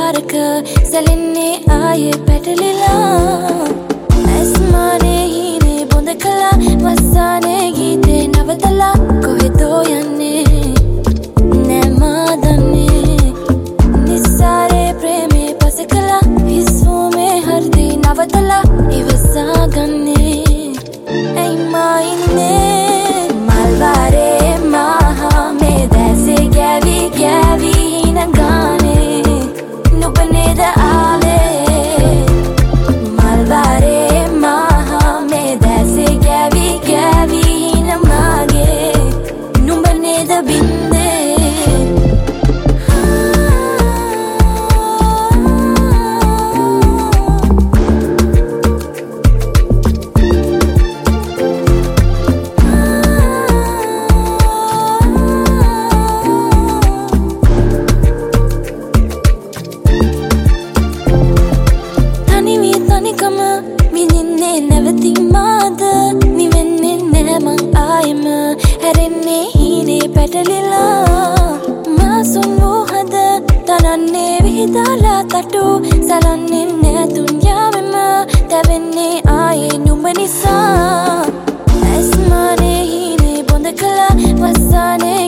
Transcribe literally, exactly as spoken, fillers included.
පාරක සැලෙන්නේ ආයේ පැටලිලා ඇස්මානේ හීනේ බොඳ කළා වස්සානේ ගීතේ නවතලා කොහෙදෝ යන්නේ නෑ මා දන්නේ නිස්සාරේ ප්‍රේමේ පස කළා හිස්වුමේ හෘදේ නවතලා ඉවසා ගන්නේ ඇයි මා ඉන්නේ මල්වාරේ මහා මේ දැසේ ගෑවි ගෑවි හිනගානේ නුඹ නේද ආවේ මල්වාරේ මහා මේ දැසේ ගෑවි ගෑවි හිනමාගේ නුඹ නේද බින්දේ මිනින්නේ නැවති මාද නිවෙන්නේ නෑ මං ආයෙම හැරෙන්නේ හීනේ පැටලිලා මාසුන් වූ හද තනන්නේ විහිදාලා තටු සලන්නේ නෑ දුන්යාවෙම තැවෙන්නේ ආයේ නුඹ නිසා ඇස්මානේ හීනේ බොඳ කළා වස්සානේ